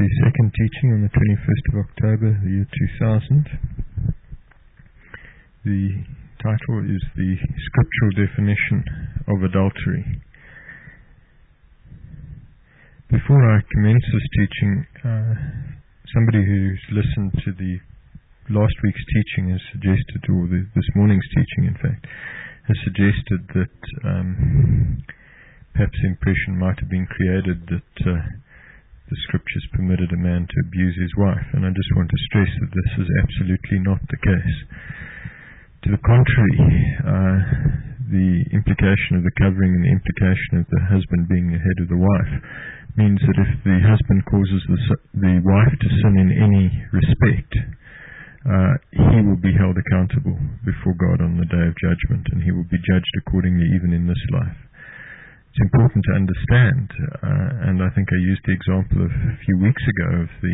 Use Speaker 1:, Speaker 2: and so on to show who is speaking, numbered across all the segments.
Speaker 1: the second teaching on the 21st of October, the year 2000. The title is The Scriptural Definition of Adultery. Before I commence this teaching, somebody who's listened to the last week's teaching has suggested, or this morning's teaching in fact, has suggested that perhaps the impression might have been created that the Scriptures permitted a man to abuse his wife, and I just want to stress that this is absolutely not the case. To the contrary, the implication of the covering and the implication of the husband being the head of the wife means that if the husband causes the wife to sin in any respect, he will be held accountable before God on the day of judgment, and he will be judged accordingly even in this life. It's important to understand, and I think I used the example of a few weeks ago of the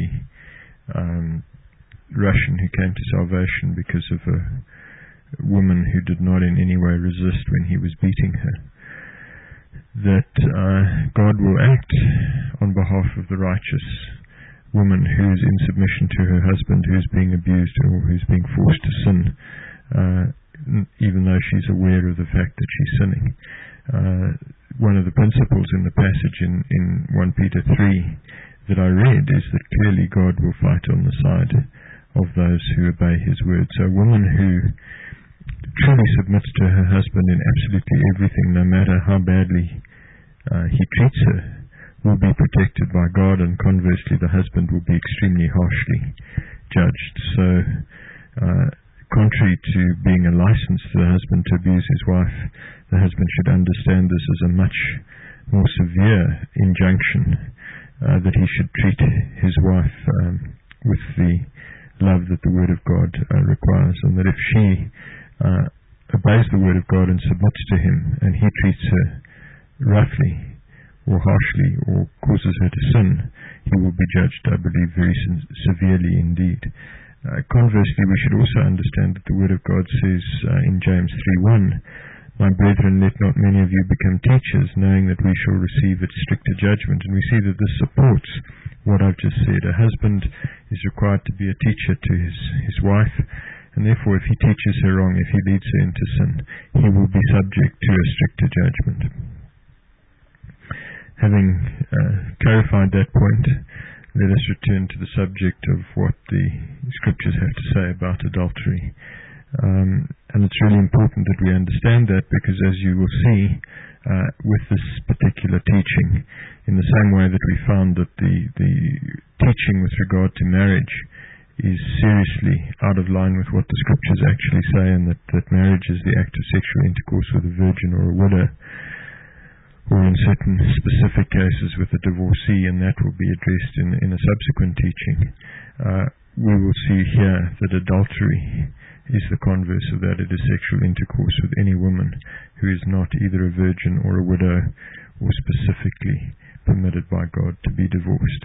Speaker 1: Russian who came to salvation because of a woman who did not in any way resist when he was beating her. That God will act on behalf of the righteous woman who is in submission to her husband, who is being abused or who is being forced to sin, even though she's aware of the fact that she's sinning. One of the principles in the passage in 1 Peter 3 that I read is that clearly God will fight on the side of those who obey his word. So a woman who truly submits to her husband in absolutely everything, no matter how badly he treats her, will be protected by God, and conversely the husband will be extremely harshly judged. So contrary to being a license to the husband to abuse his wife, the husband should understand this as a much more severe injunction, that he should treat his wife with the love that the Word of God requires, and that if she obeys the Word of God and submits to him, and he treats her roughly or harshly or causes her to sin, he will be judged, I believe, very severely indeed. Conversely, we should also understand that the Word of God says in James 3:1, "My brethren, let not many of you become teachers, knowing that we shall receive its stricter judgment." And we see that this supports what I've just said. A husband is required to be a teacher to his wife, and therefore if he teaches her wrong, if he leads her into sin, he will be subject to a stricter judgment. Having clarified that point, let us return to the subject of what the Scriptures have to say about adultery. And it's really important that we understand that, because as you will see with this particular teaching, in the same way that we found that the teaching with regard to marriage is seriously out of line with what the Scriptures actually say, and that marriage is the act of sexual intercourse with a virgin or a widow, or in certain specific cases with a divorcee, and that will be addressed in a subsequent teaching. We will see here that adultery is the converse of that. It is sexual intercourse with any woman who is not either a virgin or a widow, or specifically permitted by God to be divorced.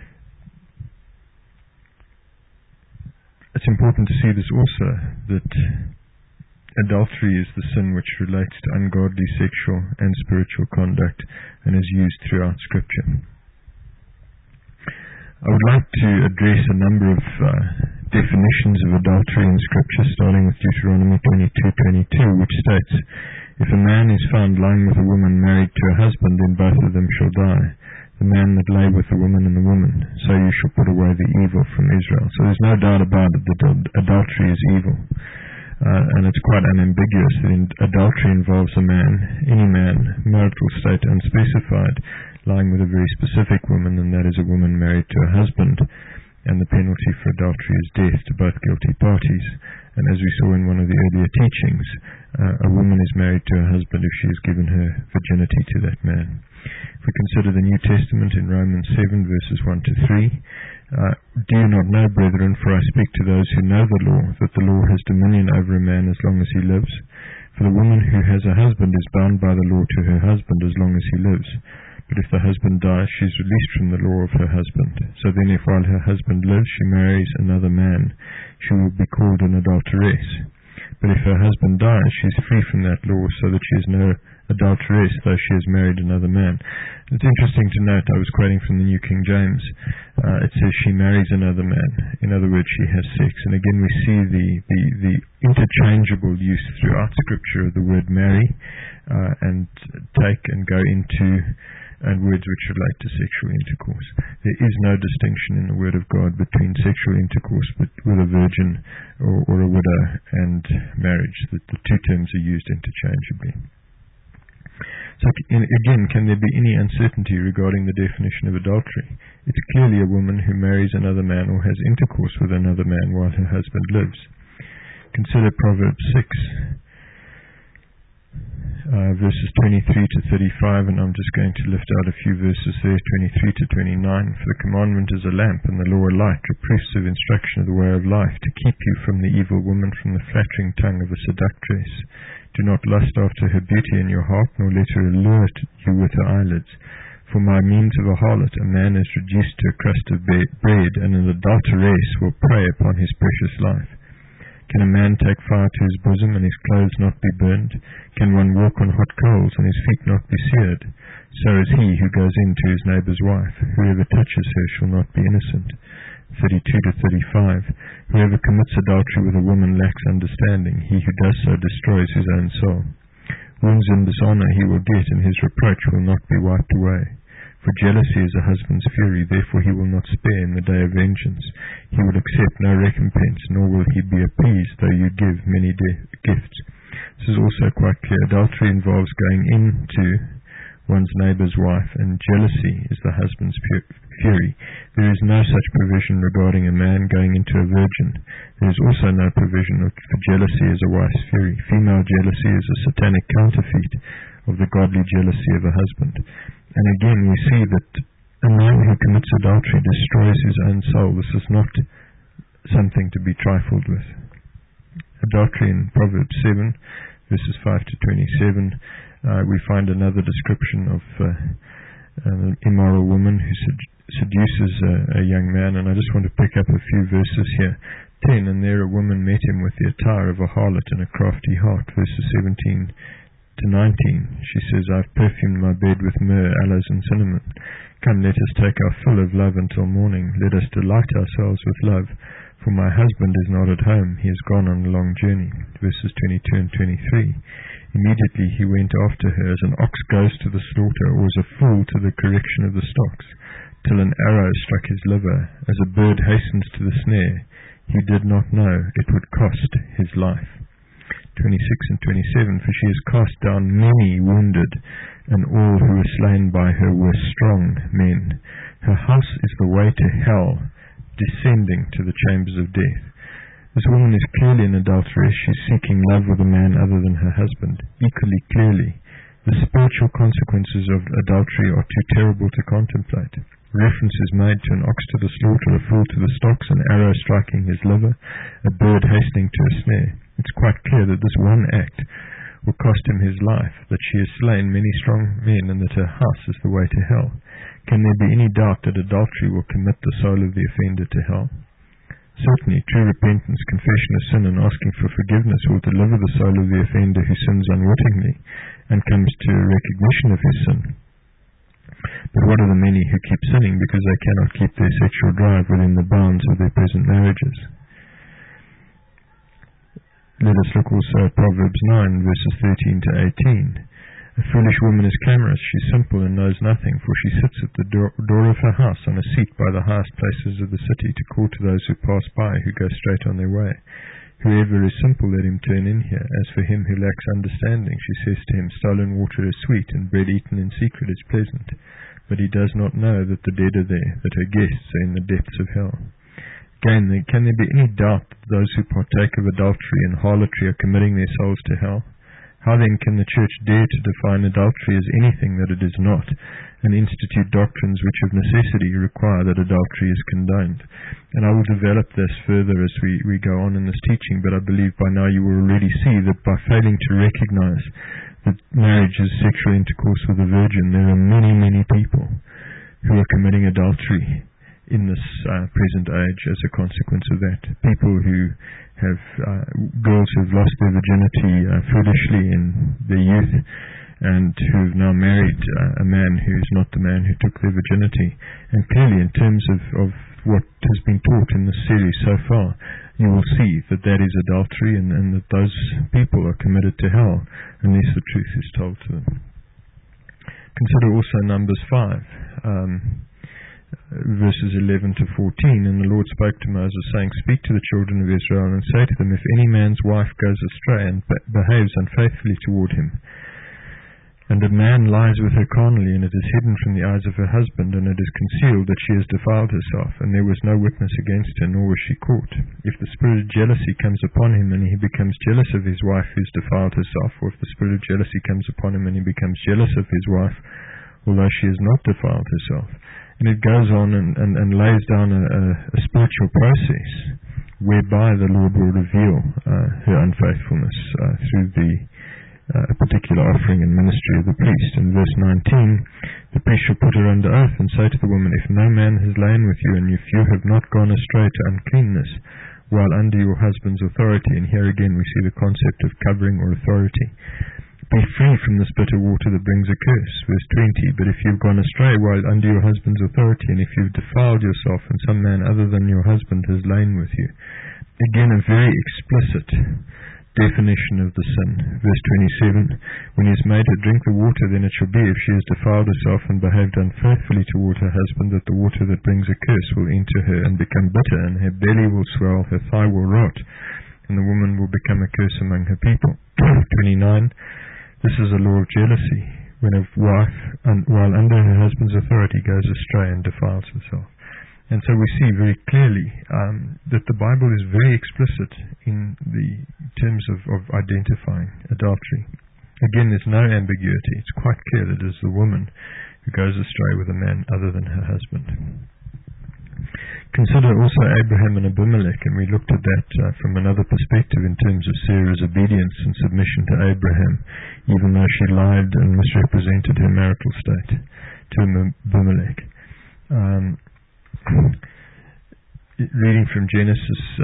Speaker 1: It's important to see this also, that adultery is the sin which relates to ungodly sexual and spiritual conduct and is used throughout Scripture. I would like to address a number of definitions of adultery in Scripture, starting with Deuteronomy 22:22, which states, "If a man is found lying with a woman married to a husband, then both of them shall die. The man that lay with the woman and the woman, so you shall put away the evil from Israel." So there's no doubt about it that adultery is evil. And it's quite unambiguous that adultery involves a man, any man, marital state unspecified, lying with a very specific woman, and that is a woman married to a husband. And the penalty for adultery is death to both guilty parties. And as we saw in one of the earlier teachings, a woman is married to a husband if she has given her virginity to that man. If we consider the New Testament in Romans 7 verses 1-3, "Do you not know, brethren, for I speak to those who know the law, that the law has dominion over a man as long as he lives? For the woman who has a husband is bound by the law to her husband as long as he lives. But if the husband dies, she is released from the law of her husband. So then if while her husband lives she marries another man, she will be called an adulteress. But if her husband dies, she is free from that law, so that she is no adulteress, though she has married another man. It's interesting to note, I was quoting from the New King James, it says she marries another man. In other words, she has sex. And again, we see the interchangeable use throughout Scripture of the word marry, and take and go into, and words which relate to sexual intercourse. There is no distinction in the Word of God between sexual intercourse with a virgin or a widow and marriage. The two terms are used interchangeably. So again, can there be any uncertainty regarding the definition of adultery? It's clearly a woman who marries another man or has intercourse with another man while her husband lives. Consider Proverbs 6. Verses 23 to 35, and I'm just going to lift out a few verses there, 23 to 29. For the commandment is a lamp, and the law a light, reproofs of instruction of the way of life, to keep you from the evil woman, from the flattering tongue of a seductress. Do not lust after her beauty in your heart, nor let her allure you with her eyelids. For by means of a harlot a man is reduced to a crust of bread, and an adulteress will prey upon his precious life. Can a man take fire to his bosom, and his clothes not be burned? Can one walk on hot coals, and his feet not be seared? So is he who goes in to his neighbour's wife. Whoever touches her shall not be innocent. 32 to 35. Whoever commits adultery with a woman lacks understanding. He who does so destroys his own soul. Wounds and dishonour he will get, and his reproach will not be wiped away. For jealousy is a husband's fury, therefore he will not spare in the day of vengeance. He will accept no recompense, nor will he be appeased, though you give many gifts. This is also quite clear. Adultery involves going into one's neighbour's wife, and jealousy is the husband's fury. There is no such provision regarding a man going into a virgin. There is also no provision for jealousy as a wife's fury. Female jealousy is a satanic counterfeit of the godly jealousy of a husband. And again, we see that a man who commits adultery destroys his own soul. This is not something to be trifled with. Adultery in Proverbs 7, verses 5 to 27, we find another description of an immoral woman who seduces a young man, and I just want to pick up a few verses here. 10, and there a woman met him with the attire of a harlot and a crafty heart, verses 17 to 19, she says, I've perfumed my bed with myrrh, aloes, and cinnamon. Come, let us take our fill of love until morning. Let us delight ourselves with love. For my husband is not at home. He has gone on a long journey. Verses 22 and 23. Immediately he went after her, as an ox goes to the slaughter, or as a fool to the correction of the stocks, till an arrow struck his liver. As a bird hastens to the snare, he did not know it would cost his life. 26 and 27, for she has cast down many wounded, and all who were slain by her were strong men. Her house is the way to hell, descending to the chambers of death. This woman is clearly an adulteress. She's seeking love with a man other than her husband. Equally clearly, the spiritual consequences of adultery are too terrible to contemplate. Reference is made to an ox to the slaughter, a fool to the stocks, an arrow striking his liver, a bird hastening to a snare. It's quite clear that this one act will cost him his life, that she has slain many strong men, and that her house is the way to hell. Can there be any doubt that adultery will commit the soul of the offender to hell? Certainly, true repentance, confession of sin, and asking for forgiveness will deliver the soul of the offender who sins unwittingly and comes to a recognition of his sin. But what of the many who keep sinning because they cannot keep their sexual drive within the bounds of their present marriages? Let us look also at Proverbs 9, verses 13 to 18. A foolish woman is clamorous, she is simple and knows nothing, for she sits at the door of her house on a seat by the highest places of the city to call to those who pass by, who go straight on their way. Whoever is simple, let him turn in here. As for him who lacks understanding, she says to him, stolen water is sweet, and bread eaten in secret is pleasant. But he does not know that the dead are there, that her guests are in the depths of hell. Again, can there be any doubt that those who partake of adultery and harlotry are committing their souls to hell? How then can the Church dare to define adultery as anything that it is not, and institute doctrines which of necessity require that adultery is condoned? And I will develop this further as we go on in this teaching, but I believe by now you will already see that by failing to recognize that marriage is sexual intercourse with a virgin, there are many, many people who are committing adultery in this present age as a consequence of that. People who have girls who have lost their virginity foolishly in their youth, and who've now married a man who's not the man who took their virginity. And clearly, in terms of what has been taught in this series so far, you will see that that is adultery, and that those people are committed to hell unless the truth is told to them. Consider also Numbers 5, verses 11 to 14. And the Lord spoke to Moses, saying, "Speak to the children of Israel, and say to them, if any man's wife goes astray and behaves unfaithfully toward him, and a man lies with her carnally, and it is hidden from the eyes of her husband, and it is concealed that she has defiled herself, and there was no witness against her, nor was she caught. If the spirit of jealousy comes upon him, and he becomes jealous of his wife who's defiled herself, or if the spirit of jealousy comes upon him, and he becomes jealous of his wife, although she has not defiled herself," and it goes on and lays down a spiritual process whereby the Lord will reveal her unfaithfulness through a particular offering and ministry of the priest. In verse 19, the priest shall put her under oath and say to the woman, "If no man has lain with you, and if you have not gone astray to uncleanness while under your husband's authority," and here again we see the concept of covering or authority, "be free from this bitter water that brings a curse." Verse 20, "But if you've gone astray while under your husband's authority, and if you've defiled yourself, and some man other than your husband has lain with you." Again, a very explicit definition of the sin. Verse 27, "When he has made her drink the water, then it shall be, if she has defiled herself and behaved unfaithfully toward her husband, that the water that brings a curse will enter her and become bitter, and her belly will swell, her thigh will rot, and the woman will become a curse among her people." 29, "This is a law of jealousy, when a wife, while under her husband's authority, goes astray and defiles herself." And so we see very clearly that the Bible is very explicit in the terms of identifying adultery. Again, there's no ambiguity. It's quite clear that it is the woman who goes astray with a man other than her husband. Consider also Abraham and Abimelech, and we looked at that from another perspective in terms of Sarah's obedience and submission to Abraham, even though she lied and misrepresented her marital state to Abimelech. Reading from Genesis,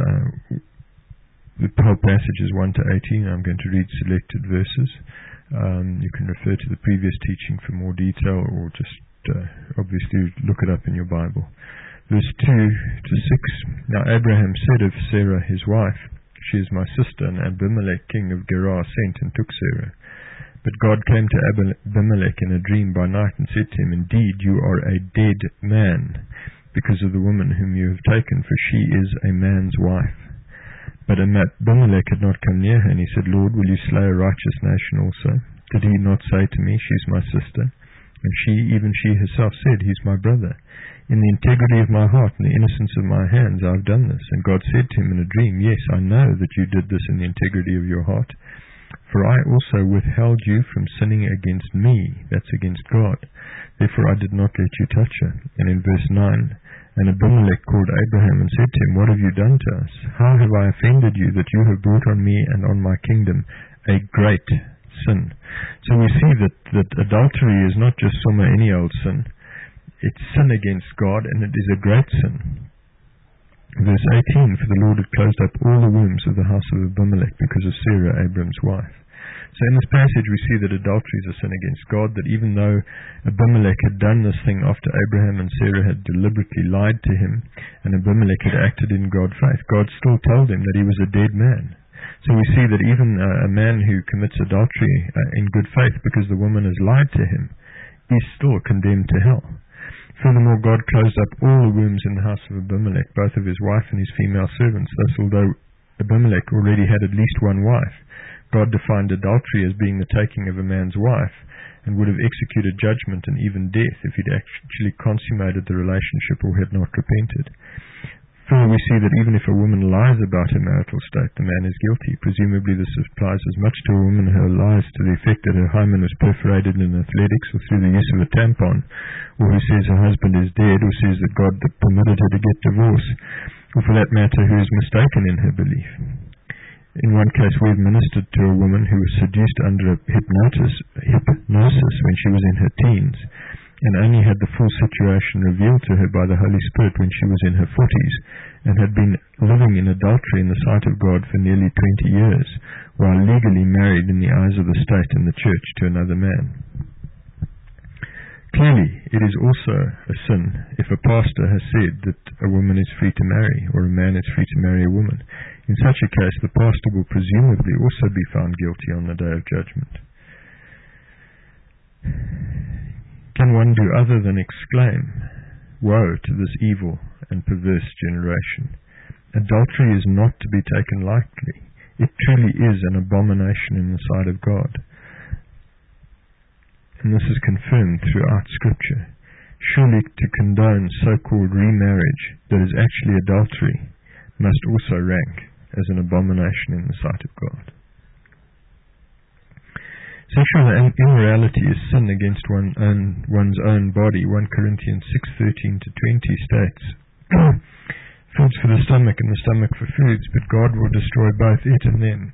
Speaker 1: the whole passage is 1 to 18. I'm going to read selected verses. You can refer to the previous teaching for more detail, or just obviously look it up in your Bible. Verse 2 to 6. "Now Abraham said of Sarah his wife, She is my sister, and Abimelech king of Gerar sent and took Sarah. But God came to Abimelech in a dream by night and said to him, Indeed, you are a dead man, because of the woman whom you have taken, for she is a man's wife. But Abimelech had not come near her, and he said, Lord, will you slay a righteous nation also? Did he not say to me, She's my sister? And even she herself said, He's my brother. In the integrity of my heart and the innocence of my hands I have done this. And God said to him in a dream, Yes, I know that you did this in the integrity of your heart. For I also withheld you from sinning against me, that's against God. Therefore I did not let you touch her. And in verse 9, And Abimelech called Abraham and said to him, What have you done to us? How have I offended you that you have brought on me and on my kingdom a great sin? So we see that adultery is not just any old sin. It's sin against God, and it is a great sin. Verse 18, For the Lord had closed up all the wombs of the house of Abimelech because of Sarah, Abram's wife. So in this passage we see that adultery is a sin against God, that even though Abimelech had done this thing after Abraham and Sarah had deliberately lied to him, and Abimelech had acted in God's faith, God still told him that he was a dead man. So we see that even a man who commits adultery in good faith because the woman has lied to him is still condemned to hell. Furthermore, God closed up all the wombs in the house of Abimelech, both of his wife and his female servants. Thus, although Abimelech already had at least one wife, God defined adultery as being the taking of a man's wife, and would have executed judgment and even death if he'd actually consummated the relationship or had not repented. Further, we see that even if a woman lies about her marital state, the man is guilty. Presumably this applies as much to a woman who lies to the effect that her hymen was perforated in athletics or through the use of a tampon, or who says her husband is dead, or says that God permitted her to get divorced, or for that matter, who is mistaken in her belief. In one case, we administered to a woman who was seduced under hypnosis when she was in her teens, and only had the full situation revealed to her by the Holy Spirit when she was in her 40s, and had been living in adultery in the sight of God for nearly 20 years, while legally married in the eyes of the state and the church to another man. Clearly, it is also a sin if a pastor has said that a woman is free to marry, or a man is free to marry a woman. In such a case, the pastor will presumably also be found guilty on the day of judgment. Can one do other than exclaim, "Woe to this evil and perverse generation"? Adultery is not to be taken lightly. It truly is an abomination in the sight of God. And this is confirmed throughout Scripture. Surely to condone so-called remarriage that is actually adultery must also rank as an abomination in the sight of God. Sexual immorality is sin against one's own body. 1 Corinthians 6:13-20 states, "Foods for the stomach and the stomach for foods, but God will destroy both it and them."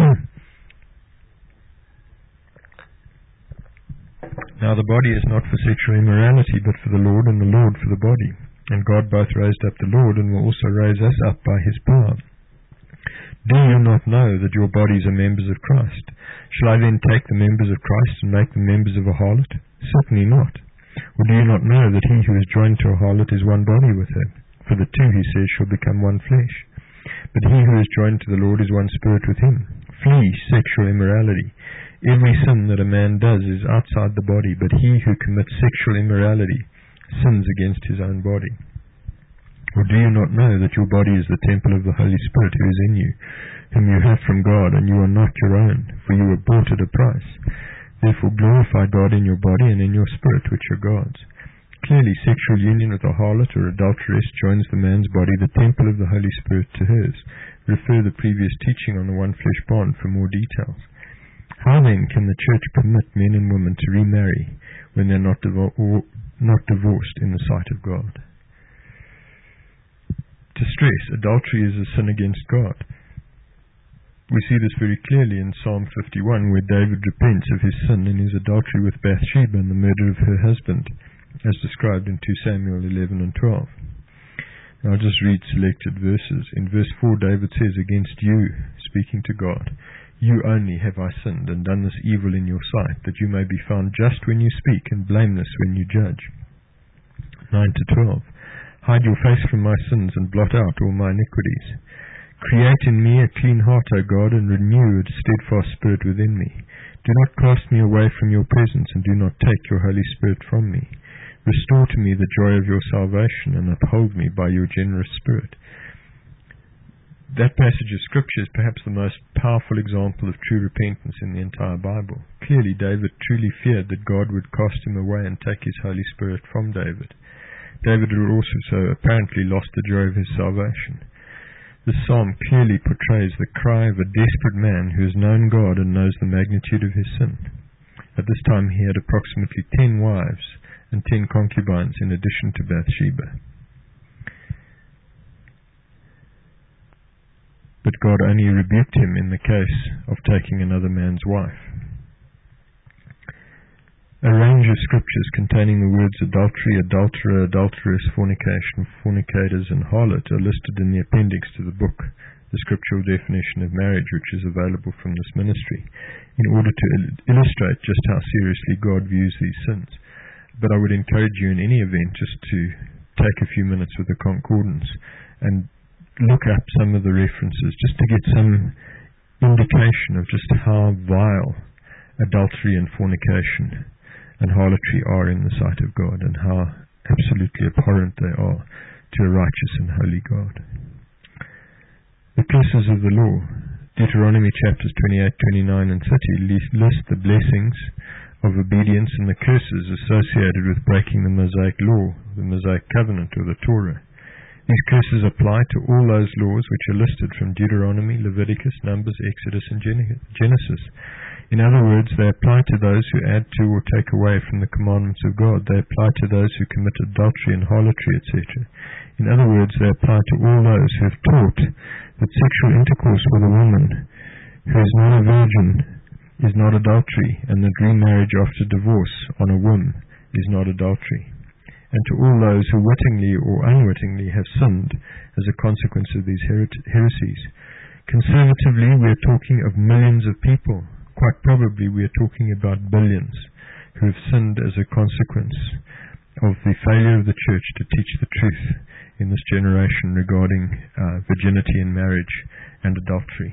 Speaker 1: Now the body is not for sexual immorality, but for the Lord, and the Lord for the body. And God both raised up the Lord, and will also raise us up by his power. Do you not know that your bodies are members of Christ? Shall I then take the members of Christ and make them members of a harlot? Certainly not. Or do you not know that he who is joined to a harlot is one body with her? For the two, he says, shall become one flesh. But he who is joined to the Lord is one spirit with him. Flee sexual immorality. Every sin that a man does is outside the body, but he who commits sexual immorality sins against his own body. Or do you not know that your body is the temple of the Holy Spirit who is in you, whom you have from God, and you are not your own, for you were bought at a price? Therefore glorify God in your body and in your spirit, which are God's. Clearly, sexual union with a harlot or adulteress joins the man's body, the temple of the Holy Spirit, to hers. Refer the previous teaching on the one-flesh bond for more details. How then can the church permit men and women to remarry when they are not divorced in the sight of God? To stress, adultery is a sin against God. We see this very clearly in Psalm 51, where David repents of his sin in his adultery with Bathsheba and the murder of her husband, as described in 2 Samuel 11 and 12. Now I'll just read selected verses. In verse 4, David says, "Against you, speaking to God, you only have I sinned and done this evil in your sight, that you may be found just when you speak and blameless when you judge." 9-12. "Hide your face from my sins and blot out all my iniquities. Create in me a clean heart, O God, and renew a steadfast spirit within me. Do not cast me away from your presence, and do not take your Holy Spirit from me. Restore to me the joy of your salvation, and uphold me by your generous spirit." That passage of Scripture is perhaps the most powerful example of true repentance in the entire Bible. Clearly, David truly feared that God would cast him away and take his Holy Spirit from David. David had also apparently lost the joy of his salvation. This psalm clearly portrays the cry of a desperate man who has known God and knows the magnitude of his sin. At this time he had approximately 10 wives and 10 concubines in addition to Bathsheba. But God only rebuked him in the case of taking another man's wife. A range of scriptures containing the words adultery, adulterer, adulteress, fornication, fornicators, and harlot are listed in the appendix to the book, The Scriptural Definition of Marriage, which is available from this ministry, in order to illustrate just how seriously God views these sins. But I would encourage you in any event just to take a few minutes with the concordance and look up some of the references, just to get some indication of just how vile adultery and fornication and harlotry are in the sight of God, and how absolutely abhorrent they are to a righteous and holy God. The curses of the law. Deuteronomy chapters 28, 29 and 30 list the blessings of obedience and the curses associated with breaking the Mosaic law, the Mosaic covenant, or the Torah. These curses apply to all those laws which are listed from Deuteronomy, Leviticus, Numbers, Exodus, and Genesis. In other words, they apply to those who add to or take away from the commandments of God. They apply to those who commit adultery and harlotry, etc. In other words, they apply to all those who have taught that sexual intercourse with a woman who is not a virgin is not adultery, and that remarriage after divorce on a whim is not adultery. And to all those who wittingly or unwittingly have sinned as a consequence of these heresies. Conservatively, we are talking of millions of people. Quite probably we are talking about billions who have sinned as a consequence of the failure of the church to teach the truth in this generation regarding virginity in marriage and adultery.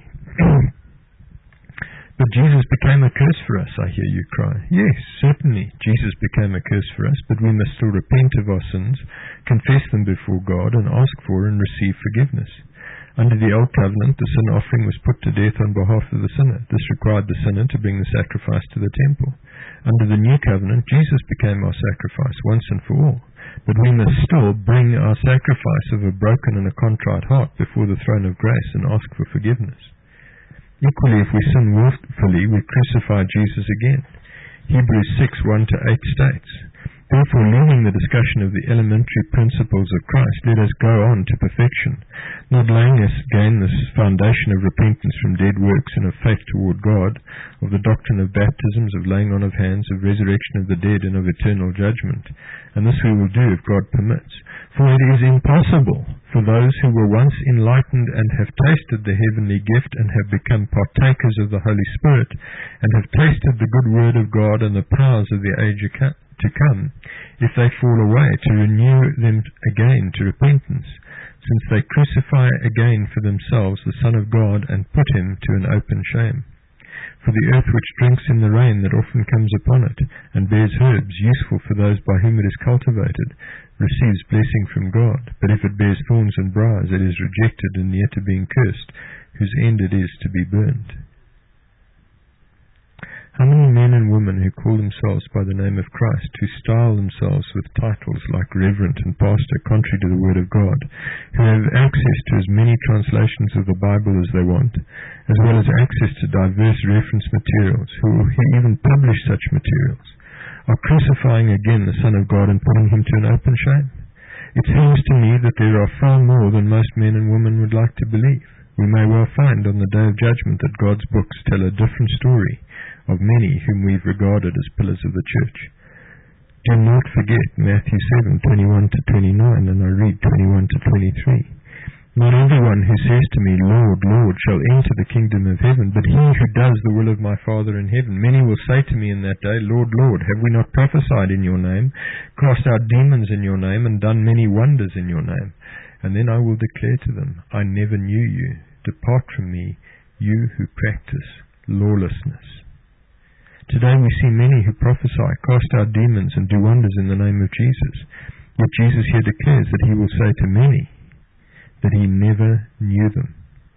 Speaker 1: But Jesus became a curse for us, I hear you cry. Yes, certainly, Jesus became a curse for us, but we must still repent of our sins, confess them before God, and ask for and receive forgiveness. Under the Old Covenant, the sin offering was put to death on behalf of the sinner. This required the sinner to bring the sacrifice to the temple. Under the New Covenant, Jesus became our sacrifice once and for all. But we must still bring our sacrifice of a broken and a contrite heart before the throne of grace and ask for forgiveness. Equally, if we sin willfully, we crucify Jesus again. Hebrews 6:1-8 states, "Therefore, leaving the discussion of the elementary principles of Christ, let us go on to perfection, not laying us again this foundation of repentance from dead works and of faith toward God, of the doctrine of baptisms, of laying on of hands, of resurrection of the dead, and of eternal judgment. And this we will do if God permits. For it is impossible for those who were once enlightened and have tasted the heavenly gift and have become partakers of the Holy Spirit and have tasted the good word of God and the powers of the age to come, if they fall away, to renew them again to repentance, since they crucify again for themselves the Son of God and put him to an open shame. For the earth which drinks in the rain that often comes upon it, and bears herbs useful for those by whom it is cultivated, receives blessing from God. But if it bears thorns and briars, it is rejected and near to being cursed, whose end it is to be burned." How many men and women who call themselves by the name of Christ, who style themselves with titles like Reverend and Pastor, contrary to the Word of God, who have access to as many translations of the Bible as they want, as well as access to diverse reference materials, who even publish such materials, are crucifying again the Son of God and putting him to an open shame? It seems to me that there are far more than most men and women would like to believe. We may well find on the day of judgment that God's books tell a different story of many whom we've regarded as pillars of the church. Do not forget Matthew 7:21-29, and I read 21-23. "Not everyone who says to me, 'Lord, Lord,' shall enter the kingdom of heaven, but he who does the will of my Father in heaven. Many will say to me in that day, 'Lord, Lord, have we not prophesied in your name, cast out demons in your name, and done many wonders in your name?' And then I will declare to them, 'I never knew you. Depart from me, you who practice lawlessness.'" Today we see many who prophesy, cast out demons, and do wonders in the name of Jesus. Yet Jesus here declares that he will say to many that he never knew them.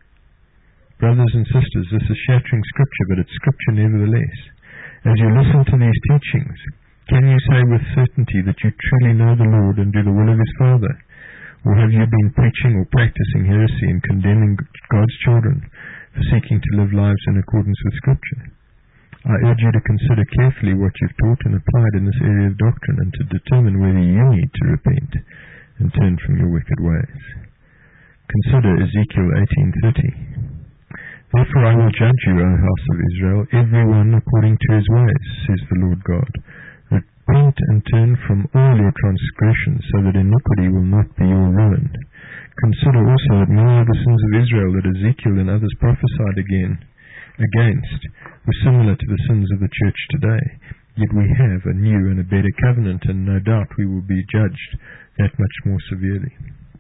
Speaker 1: Brothers and sisters, this is shattering scripture, but it's scripture nevertheless. As you listen to these teachings, can you say with certainty that you truly know the Lord and do the will of his Father? Or have you been preaching or practicing heresy and condemning God's children for seeking to live lives in accordance with scripture? I urge you to consider carefully what you've taught and applied in this area of doctrine, and to determine whether you need to repent and turn from your wicked ways. Consider Ezekiel 18:30. "Therefore I will judge you, O house of Israel, every one according to his ways, says the Lord God. Repent and turn from all your transgressions, so that iniquity will not be your ruin." Consider also that many of the sins of Israel that Ezekiel and others prophesied against were similar to the sins of the church today. Yet we have a new and a better covenant, and no doubt we will be judged that much more severely.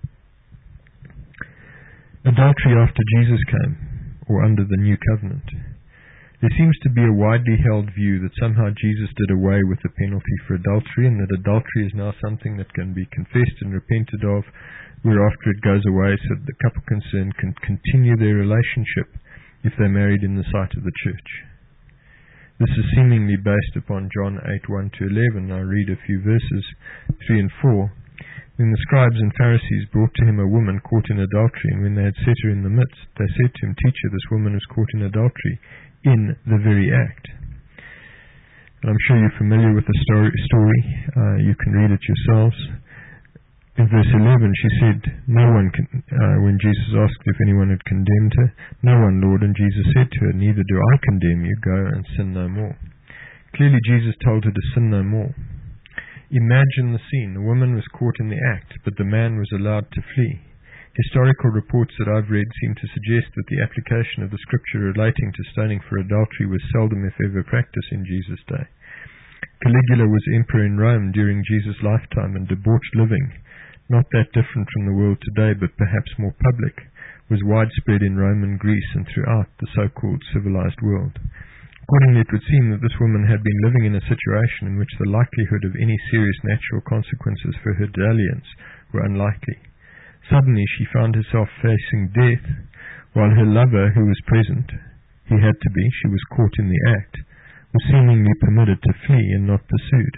Speaker 1: Adultery after Jesus came, or under the new covenant. There seems to be a widely held view that somehow Jesus did away with the penalty for adultery, and that adultery is now something that can be confessed and repented of, whereafter it goes away, so that the couple concerned can continue their relationship if they're married in the sight of the church. This is seemingly based upon John 8:1-11. I read a few verses, 3 and 4. "Then the scribes and Pharisees brought to him a woman caught in adultery, and when they had set her in the midst, they said to him, 'Teacher, this woman was caught in adultery in the very act.'" And I'm sure you're familiar with the story. You can read it yourselves. In verse 11, she said, "No one can," when Jesus asked if anyone had condemned her, "No one, Lord." And Jesus said to her, "Neither do I condemn you. Go and sin no more." Clearly Jesus told her to sin no more. Imagine the scene. The woman was caught in the act, but the man was allowed to flee. Historical reports that I've read seem to suggest that the application of the scripture relating to stoning for adultery was seldom if ever practiced in Jesus' day. Caligula was emperor in Rome during Jesus' lifetime, and debauched living, not that different from the world today but perhaps more public, was widespread in Rome and Greece and throughout the so-called civilized world. Accordingly, it would seem that this woman had been living in a situation in which the likelihood of any serious natural consequences for her dalliance were unlikely. Suddenly she found herself facing death, while her lover, who was present, he had to be, she was caught in the act, was seemingly permitted to flee and not pursued.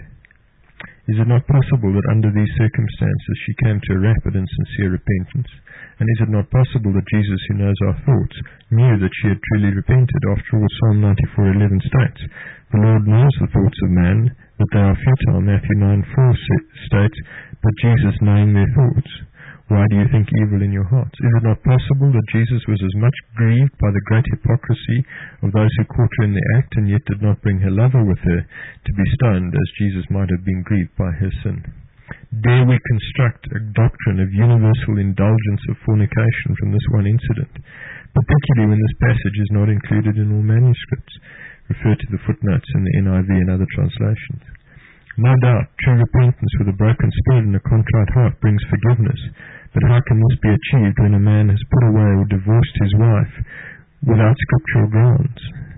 Speaker 1: Is it not possible that under these circumstances she came to a rapid and sincere repentance? And is it not possible that Jesus, who knows our thoughts, knew that she had truly repented? After all, Psalm 94:11 states, "The Lord knows the thoughts of man, that they are futile." Matthew 9:4 states, "But Jesus, knowing their thoughts, why do you think evil in your hearts?" Is it not possible that Jesus was as much grieved by the great hypocrisy of those who caught her in the act and yet did not bring her lover with her to be stoned, as Jesus might have been grieved by her sin? Dare we construct a doctrine of universal indulgence of fornication from this one incident, particularly when this passage is not included in all manuscripts? Refer to the footnotes in the NIV and other translations. No doubt, true repentance with a broken spirit and a contrite heart brings forgiveness, but how can this be achieved when a man has put away or divorced his wife without scriptural grounds?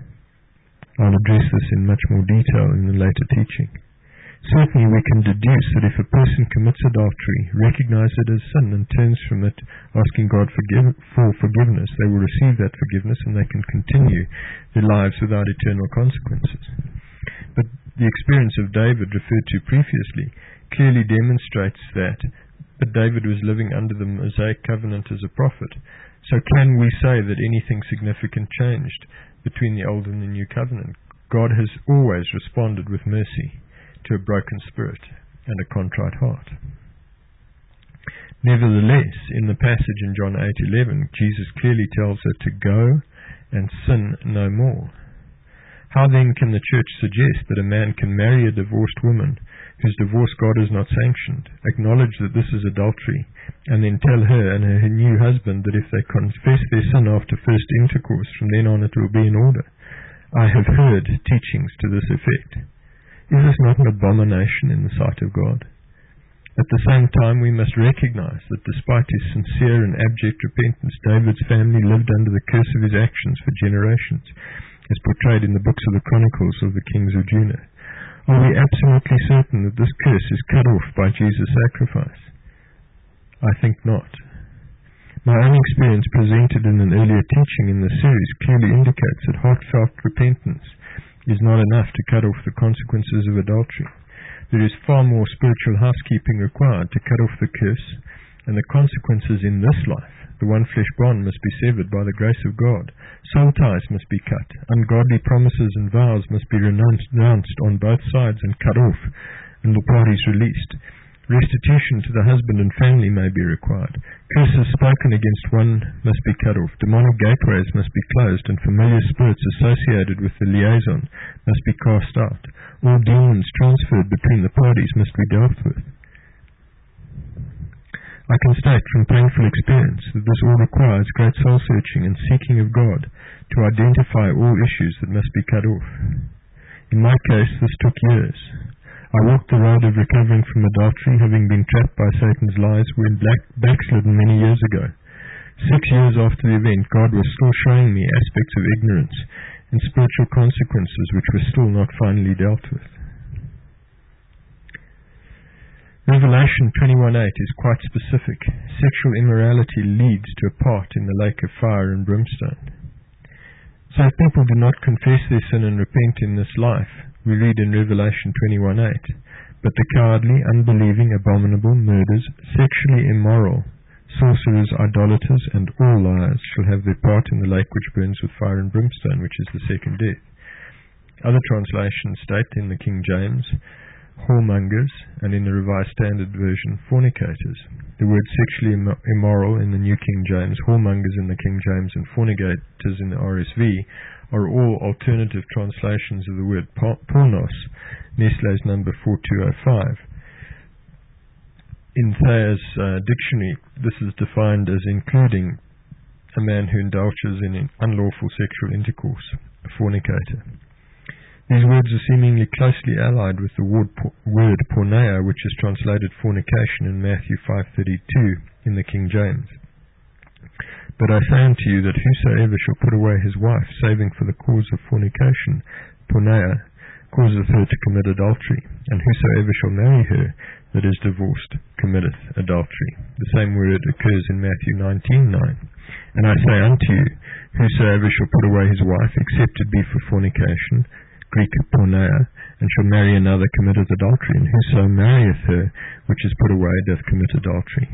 Speaker 1: I'll address this in much more detail in the later teaching. Certainly we can deduce that if a person commits adultery, recognizes it as sin, and turns from it, asking God for forgiveness, they will receive that forgiveness and they can continue their lives without eternal consequences. But the experience of David, referred to previously, clearly demonstrates that David was living under the Mosaic covenant as a prophet. So can we say that anything significant changed between the Old and the New covenant? God has always responded with mercy to a broken spirit and a contrite heart. Nevertheless, in the passage in John 8:11, Jesus clearly tells her to go and sin no more. How then can the church suggest that a man can marry a divorced woman whose divorce God has not sanctioned, acknowledge that this is adultery, and then tell her and her new husband that if they confess their sin after first intercourse, from then on it will be in order? I have heard teachings to this effect. Is this not an abomination in the sight of God? At the same time, we must recognize that despite his sincere and abject repentance, David's family lived under the curse of his actions for generations, as portrayed in the books of the Chronicles of the Kings of Judah. Are we absolutely certain that this curse is cut off by Jesus' sacrifice? I think not. My own experience presented in an earlier teaching in this series clearly indicates that heartfelt repentance is not enough to cut off the consequences of adultery. There is far more spiritual housekeeping required to cut off the curse, and the consequences in this life. The one flesh bond must be severed by the grace of God. Soul ties must be cut. Ungodly promises and vows must be renounced on both sides and cut off, and the parties released. Restitution to the husband and family may be required. Curses spoken against one must be cut off. Demonic gateways must be closed, and familiar spirits associated with the liaison must be cast out. All demons transferred between the parties must be dealt with. I can state from painful experience that this all requires great soul-searching and seeking of God to identify all issues that must be cut off. In my case, this took years. I walked the road of recovering from adultery, having been trapped by Satan's lies when backslidden many years ago. 6 years after the event, God was still showing me aspects of ignorance and spiritual consequences which were still not finally dealt with. Revelation 21:8 is quite specific. Sexual immorality leads to a part in the lake of fire and brimstone. So if people do not confess their sin and repent in this life, we read in Revelation 21:8, but the cowardly, unbelieving, abominable, murderers, sexually immoral, sorcerers, idolaters, and all liars shall have their part in the lake which burns with fire and brimstone, which is the second death. Other translations state in the King James, whoremongers, and in the Revised Standard Version, fornicators. The word sexually immoral in the New King James, whoremongers in the King James, and fornicators in the RSV are all alternative translations of the word pornos, Nestle's number 4205. In Thayer's dictionary, this is defined as including a man who indulges in unlawful sexual intercourse, a fornicator. These words are seemingly closely allied with the word porneia, which is translated fornication in Matthew 5:32 in the King James. But I say unto you that whosoever shall put away his wife, saving for the cause of fornication, porneia, causeth her to commit adultery, and whosoever shall marry her that is divorced committeth adultery. The same word occurs in Matthew 19:9. And I say unto you, whosoever shall put away his wife, except it be for fornication, Greek porneia, and shall marry another committeth adultery, and whoso marrieth her which is put away doth commit adultery.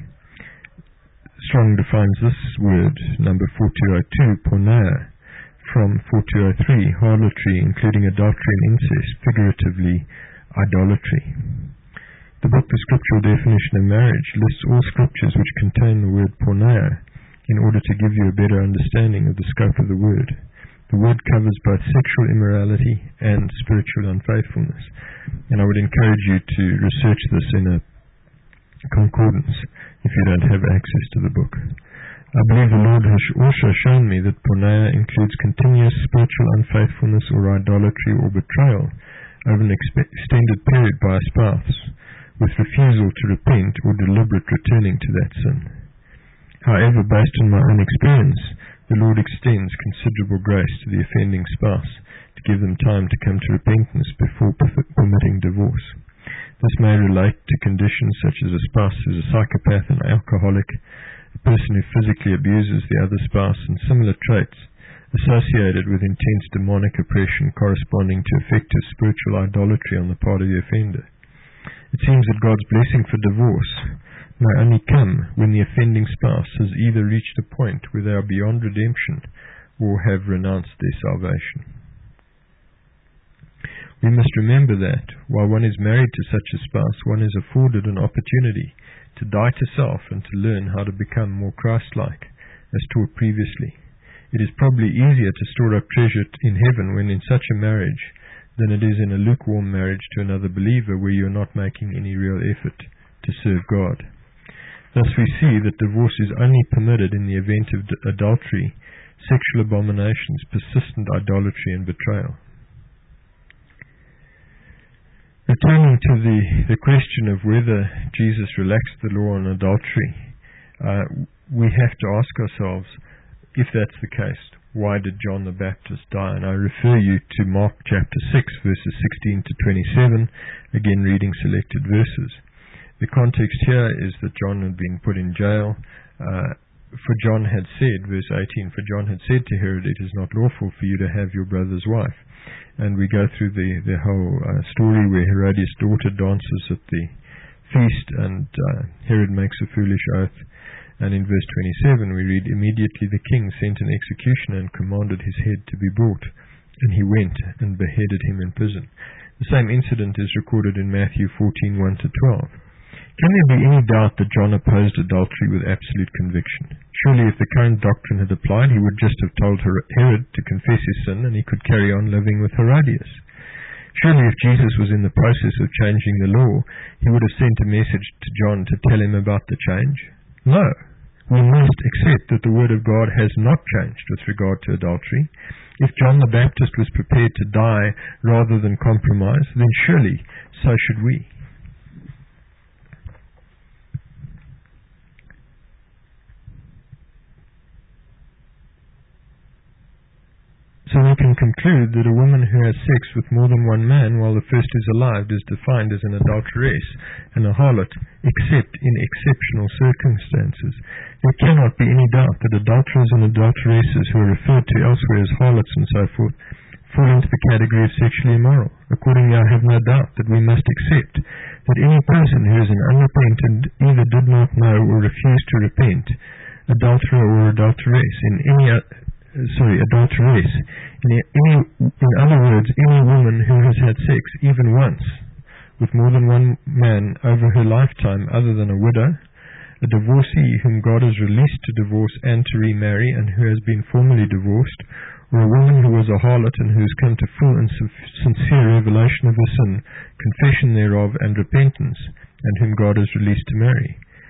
Speaker 1: Strong defines this word, number 4202, porneia, from 4203, harlotry, including adultery and incest, figuratively idolatry. The book The Scriptural Definition of Marriage lists all scriptures which contain the word porneia in order to give you a better understanding of the scope of the word. The word covers both sexual immorality and spiritual unfaithfulness, and I would encourage you to research this in a concordance if you don't have access to the book. I believe the Lord has also shown me that porneia includes continuous spiritual unfaithfulness or idolatry or betrayal over an extended period by a spouse, with refusal to repent or deliberate returning to that sin. However, based on my own experience, the Lord extends considerable grace to the offending spouse to give them time to come to repentance before permitting divorce. This may relate to conditions such as a spouse who is a psychopath and alcoholic, a person who physically abuses the other spouse, and similar traits associated with intense demonic oppression corresponding to effective spiritual idolatry on the part of the offender. It seems that God's blessing for divorce may only come when the offending spouse has either reached a point where they are beyond redemption or have renounced their salvation. We must remember that, while one is married to such a spouse, one is afforded an opportunity to die to self and to learn how to become more Christ-like, as taught previously. It is probably easier to store up treasure in heaven when in such a marriage than it is in a lukewarm marriage to another believer where you are not making any real effort to serve God. Thus we see that divorce is only permitted in the event of adultery, sexual abominations, persistent idolatry, and betrayal. Returning to the question of whether Jesus relaxed the law on adultery, we have to ask ourselves, if that's the case, why did John the Baptist die? And I refer you to Mark chapter 6, verses 16 to 27, again reading selected verses. The context here is that John had been put in jail. For John had said, verse 18, for John had said to Herod, it is not lawful for you to have your brother's wife. And we go through the whole story where Herodias' daughter dances at the feast, and Herod makes a foolish oath. And in verse 27 we read, immediately the king sent an executioner and commanded his head to be brought, and he went and beheaded him in prison. The same incident is recorded in Matthew 14:1 to 12. Can there be any doubt that John opposed adultery with absolute conviction? Surely if the current doctrine had applied, he would just have told Herod to confess his sin, and he could carry on living with Herodias. Surely if Jesus was in the process of changing the law, he would have sent a message to John to tell him about the change? No. We must accept that the Word of God has not changed with regard to adultery. If John the Baptist was prepared to die rather than compromise, then surely so should we. So we can conclude that a woman who has sex with more than one man while the first is alive is defined as an adulteress and a harlot, except in exceptional circumstances. There cannot be any doubt that adulterers and adulteresses who are referred to elsewhere as harlots and so forth fall into the category of sexually immoral. Accordingly, I have no doubt that we must accept that any person who is an unrepentant, either did not know or refused to repent, adulterer or adulteress, adulteress. In other words, any woman who has had sex, even once, with more than one man over her lifetime other than a widow, a divorcee whom God has released to divorce and to remarry and who has been formally divorced, or a woman who was a harlot and who has come to full and sincere revelation of her sin, confession thereof, and repentance, and whom God has released to marry.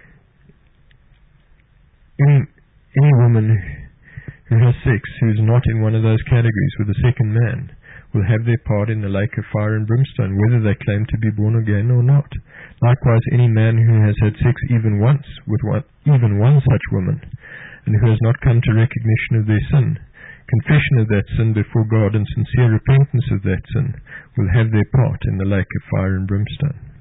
Speaker 1: Any woman who has sex who is not in one of those categories with a second man will have their part in the lake of fire and brimstone, whether they claim to be born again or not. Likewise, any man who has had sex even once with even one such woman, and who has not come to recognition of their sin, confession of that sin before God, and sincere repentance of that sin, will have their part in the lake of fire and brimstone.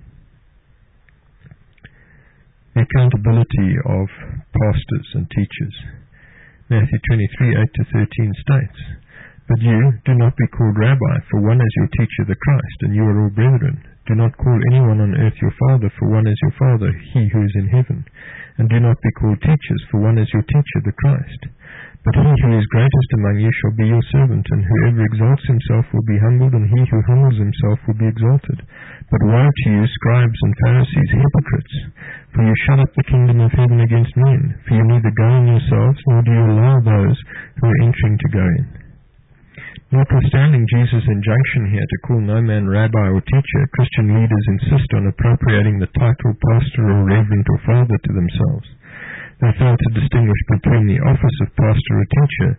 Speaker 1: The accountability of pastors and teachers. Matthew 23:8-13 states, "But you, do not be called Rabbi, for one is your teacher, the Christ, and you are all brethren. Do not call anyone on earth your father, for one is your Father, he who is in heaven. And do not be called teachers, for one is your teacher, the Christ. But he who is greatest among you shall be your servant, and whoever exalts himself will be humbled, and he who humbles himself will be exalted. But woe to you, scribes and Pharisees, hypocrites! For you shut up the kingdom of heaven against men, for you neither go in yourselves, nor do you allow those who are entering to go in." Notwithstanding Jesus' injunction here to call no man rabbi or teacher, Christian leaders insist on appropriating the title pastor or reverend or father to themselves. They fail to distinguish between the office of pastor or teacher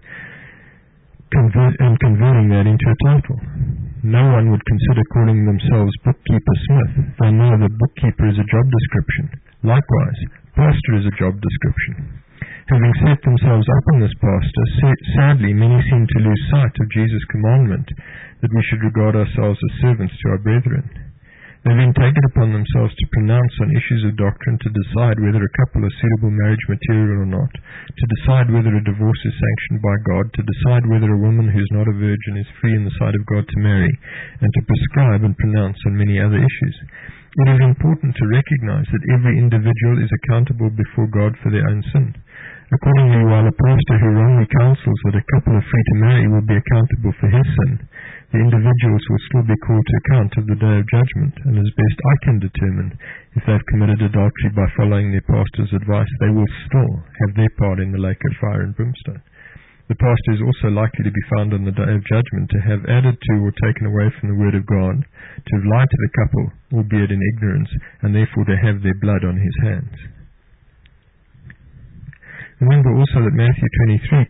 Speaker 1: and converting that into a title. No one would consider calling themselves bookkeeper Smith. They know that bookkeeper is a job description. Likewise, pastor is a job description. Having set themselves up in this pastor, sadly many seem to lose sight of Jesus' commandment that we should regard ourselves as servants to our brethren. They then take it upon themselves to pronounce on issues of doctrine, to decide whether a couple is suitable marriage material or not, to decide whether a divorce is sanctioned by God, to decide whether a woman who is not a virgin is free in the sight of God to marry, and to prescribe and pronounce on many other issues. It is important to recognize that every individual is accountable before God for their own sin. Accordingly, while a pastor who wrongly counsels that a couple are free to marry will be accountable for his sin, the individuals will still be called to account of the day of judgment, and as best I can determine, if they have committed adultery by following their pastor's advice, they will still have their part in the lake of fire and brimstone. The pastor is also likely to be found on the day of judgment to have added to or taken away from the word of God, to have lied to the couple, albeit in ignorance, and therefore to have their blood on his hands. Remember also that Matthew 23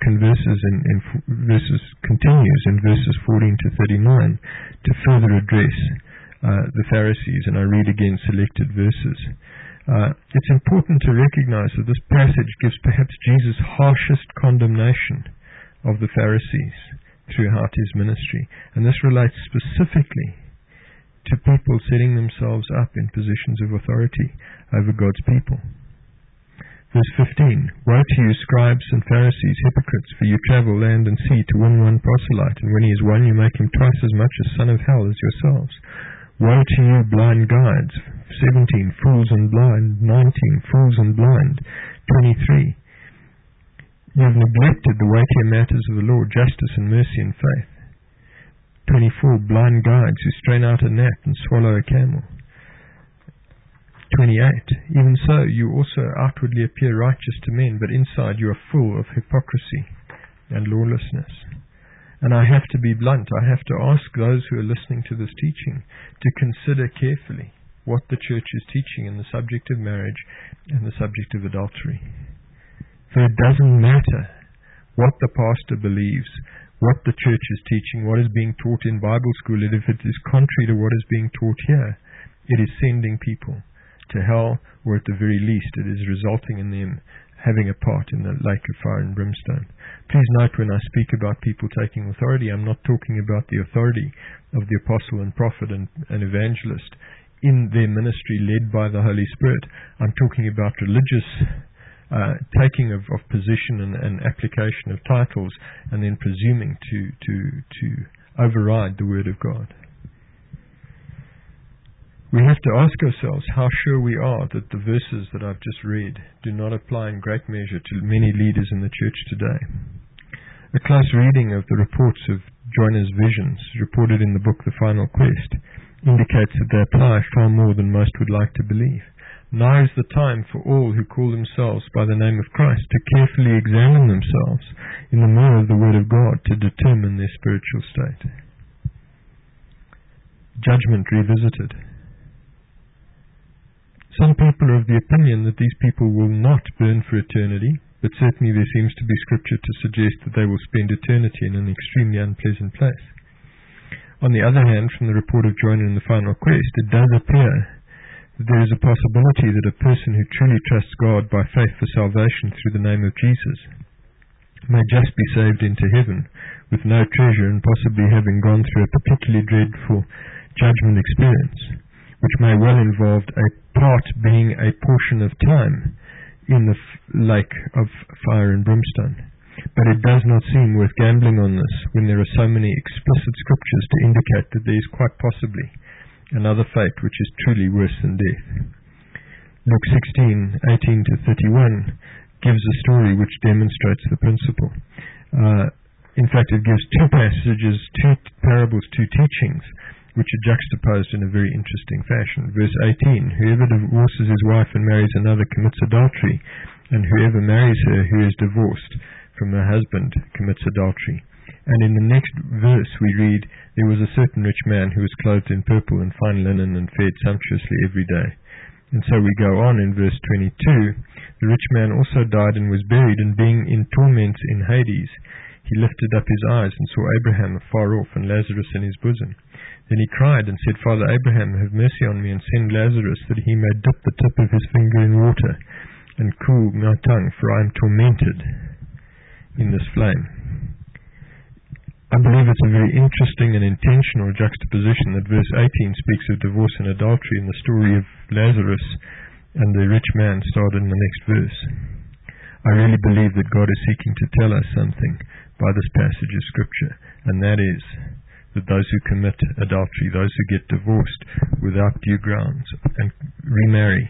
Speaker 1: continues in verses 14 to 39 to further address the Pharisees, and I read again selected verses. It's important to recognize that this passage gives perhaps Jesus' harshest condemnation of the Pharisees throughout his ministry, and this relates specifically to people setting themselves up in positions of authority over God's people. Verse 15, "Woe to you, scribes and Pharisees, hypocrites, for you travel land and sea to win one proselyte, and when he is won, you make him twice as much a son of hell as yourselves. Woe to you, blind guides." 17, "Fools and blind." 19, "Fools and blind." 23, "You have neglected the weightier matters of the law, justice and mercy and faith." 24, "Blind guides who strain out a gnat and swallow a camel." 28, "Even so, you also outwardly appear righteous to men, but inside you are full of hypocrisy and lawlessness." And I have to be blunt. I have to ask those who are listening to this teaching to consider carefully what the church is teaching in the subject of marriage and the subject of adultery. For it doesn't matter what the pastor believes, what the church is teaching, what is being taught in Bible school, and if it is contrary to what is being taught here, it is sending people to hell, or at the very least it is resulting in them having a part in the lake of fire and brimstone. Please note, when I speak about people taking authority, I'm not talking about the authority of the apostle and prophet and evangelist in their ministry led by the Holy Spirit. I'm talking about religious taking of position and application of titles, and then presuming to override the Word of God. We have to ask ourselves how sure we are that the verses that I've just read do not apply in great measure to many leaders in the church today. A close reading of the reports of Joyner's visions, reported in the book The Final Quest, indicates that they apply far more than most would like to believe. Now is the time for all who call themselves by the name of Christ to carefully examine themselves in the mirror of the Word of God to determine their spiritual state. Judgment revisited. people are of the opinion that these people will not burn for eternity, but certainly there seems to be scripture to suggest that they will spend eternity in an extremely unpleasant place. On the other hand, from the report of Joiner in the Final Quest, it does appear that there is a possibility that a person who truly trusts God by faith for salvation through the name of Jesus may just be saved into heaven with no treasure and possibly having gone through a particularly dreadful judgment experience, which may well involve a part being a portion of time in the lake of fire and brimstone. But it does not seem worth gambling on this when there are so many explicit scriptures to indicate that there is quite possibly another fate which is truly worse than death. Luke 16:18-31 gives a story which demonstrates the principle. In fact, it gives two passages, two parables, two teachings, which are juxtaposed in a very interesting fashion. Verse 18, whoever divorces his wife and marries another commits adultery, and whoever marries her who is divorced from her husband commits adultery. And in the next verse we read, there was a certain rich man who was clothed in purple and fine linen and fed sumptuously every day. And so we go on in verse 22, the rich man also died and was buried, and being in torments in Hades, he lifted up his eyes and saw Abraham afar off and Lazarus in his bosom. Then he cried and said, Father Abraham, have mercy on me, and send Lazarus, that he may dip the tip of his finger in water, and cool my tongue, for I am tormented in this flame. I believe it's a very interesting and intentional juxtaposition that verse 18 speaks of divorce and adultery, and the story of Lazarus and the rich man started in the next verse. I really believe that God is seeking to tell us something by this passage of Scripture, and that is that those who commit adultery, those who get divorced without due grounds and remarry,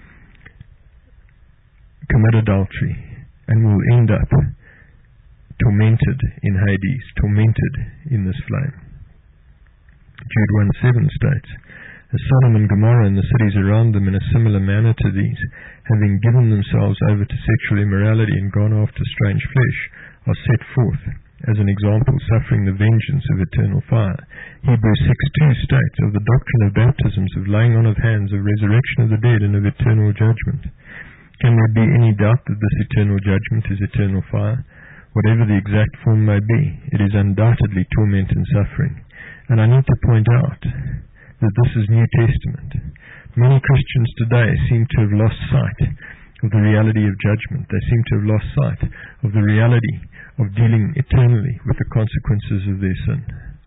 Speaker 1: commit adultery and will end up tormented in Hades, tormented in this flame. Jude 1:7 states, as Sodom and Gomorrah and the cities around them in a similar manner to these, having given themselves over to sexual immorality and gone after strange flesh, are set forth as an example, suffering the vengeance of eternal fire. Hebrews 6:2 states of the doctrine of baptisms, of laying on of hands, of resurrection of the dead, and of eternal judgment. Can there be any doubt that this eternal judgment is eternal fire? Whatever the exact form may be, it is undoubtedly torment and suffering. And I need to point out that this is New Testament. Many Christians today seem to have lost sight of the reality of judgment. They seem to have lost sight of the reality of dealing eternally with the consequences of their sin.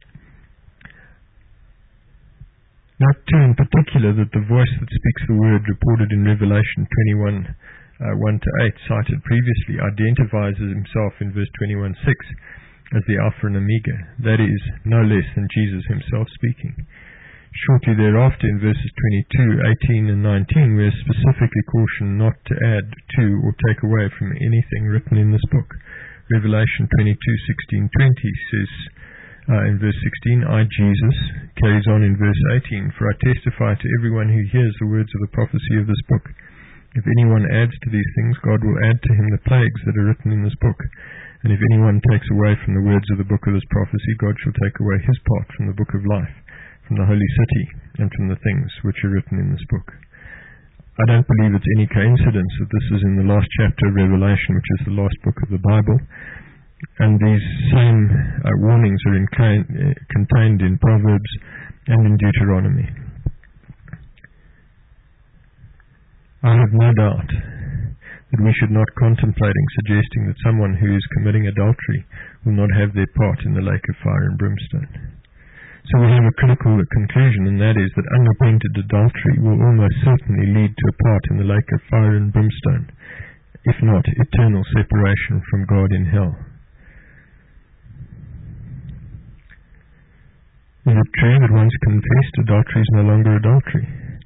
Speaker 1: Note too in particular that the voice that speaks the word reported in Revelation 21, 1-8, cited previously, identifies himself in verse 21:6 as the Alpha and Omega, that is, no less than Jesus himself speaking. Shortly thereafter, in verses 22, 18, and 19, we are specifically cautioned not to add to or take away from anything written in this book. Revelation 22:16-20 says in verse 16, I, Jesus, carries on in verse 18, for I testify to everyone who hears the words of the prophecy of this book. If anyone adds to these things, God will add to him the plagues that are written in this book. And if anyone takes away from the words of the book of this prophecy, God shall take away his part from the book of life, from the holy city, and from the things which are written in this book. I don't believe it's any coincidence that this is in the last chapter of Revelation, which is the last book of the Bible, and these same warnings are contained in Proverbs and in Deuteronomy. I have no doubt that we should not contemplating suggesting that someone who is committing adultery will not have their part in the lake of fire and brimstone. So we have a critical conclusion, and that is that unrepented adultery will almost certainly lead to a part in the lake of fire and brimstone, if not eternal separation from God in hell. Is it true that once confessed, adultery is no longer adultery?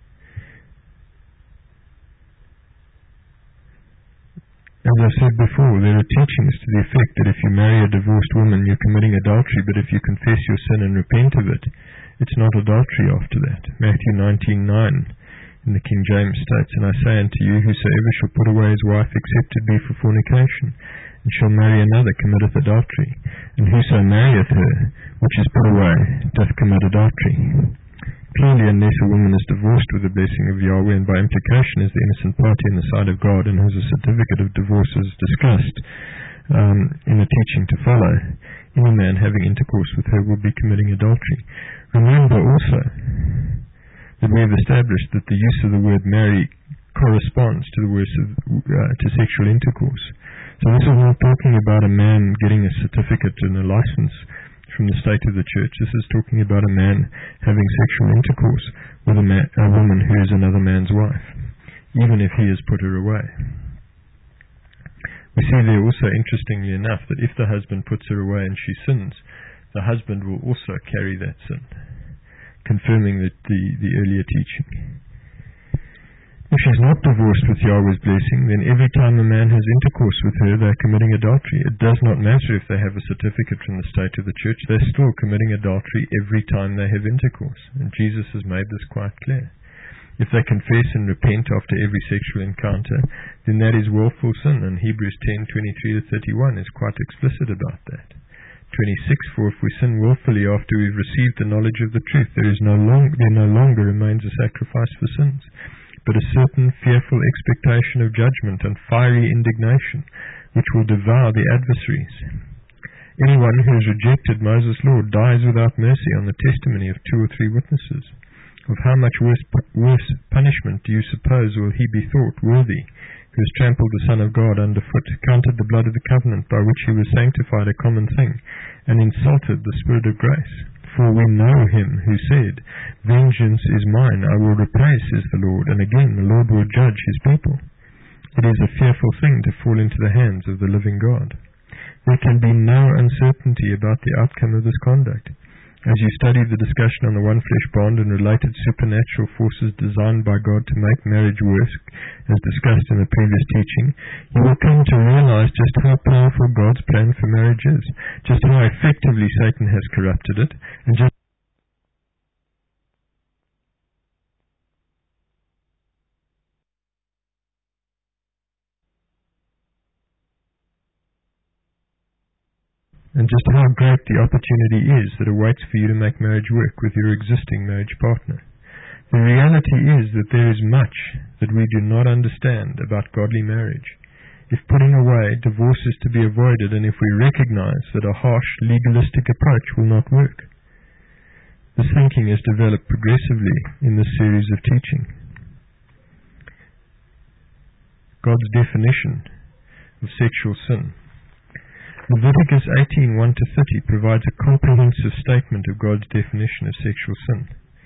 Speaker 1: As I said before, there are teachings to the effect that if you marry a divorced woman, you're committing adultery, but if you confess your sin and repent of it, it's not adultery after that. Matthew 19:9 in the King James states, And I say unto you, whosoever shall put away his wife except it be for fornication, and shall marry another, committeth adultery. And whoso marrieth her, which is put away, doth commit adultery. Clearly, unless a woman is divorced with the blessing of Yahweh and by implication is the innocent party in the sight of God and has a certificate of divorce as discussed in the teaching to follow, any man having intercourse with her will be committing adultery. Remember also that we have established that the use of the word marry corresponds to the word to sexual intercourse. So this is not talking about a man getting a certificate and a license from the state of the church. This is talking about a man having sexual intercourse with a woman who is another man's wife, even if he has put her away. We see there also, interestingly enough, that if the husband puts her away and she sins, the husband will also carry that sin, confirming the earlier teaching. If she's not divorced with Yahweh's blessing, then every time a man has intercourse with her, they're committing adultery. It does not matter if they have a certificate from the state of the church, they're still committing adultery every time they have intercourse. And Jesus has made this quite clear. If they confess and repent after every sexual encounter, then that is willful sin, and Hebrews 10:23-31 is quite explicit about that. 26, for if we sin willfully after we've received the knowledge of the truth, there no longer remains a sacrifice for sins, but a certain fearful expectation of judgment and fiery indignation, which will devour the adversaries. Anyone who has rejected Moses' law dies without mercy on the testimony of 2 or 3 witnesses. Of how much worse punishment do you suppose will he be thought worthy, who has trampled the Son of God underfoot, counted the blood of the covenant by which he was sanctified a common thing, and insulted the Spirit of grace? For we know him who said, vengeance is mine, I will repay, says the Lord, and again the Lord will judge his people. It is a fearful thing to fall into the hands of the living God. There can be no uncertainty about the outcome of this conduct. As you study the discussion on the one-flesh bond and related supernatural forces designed by God to make marriage work, as discussed in the previous teaching, you will come to realize just how powerful God's plan for marriage is, just how effectively Satan has corrupted it, and just how great the opportunity is that awaits for you to make marriage work with your existing marriage partner. The reality is that there is much that we do not understand about godly marriage. If putting away, divorce is to be avoided, and if we recognize that a harsh, legalistic approach will not work. This thinking is developed progressively in this series of teaching. God's definition of sexual sin. Leviticus 18:1-30 provides a comprehensive statement of God's definition of sexual sin.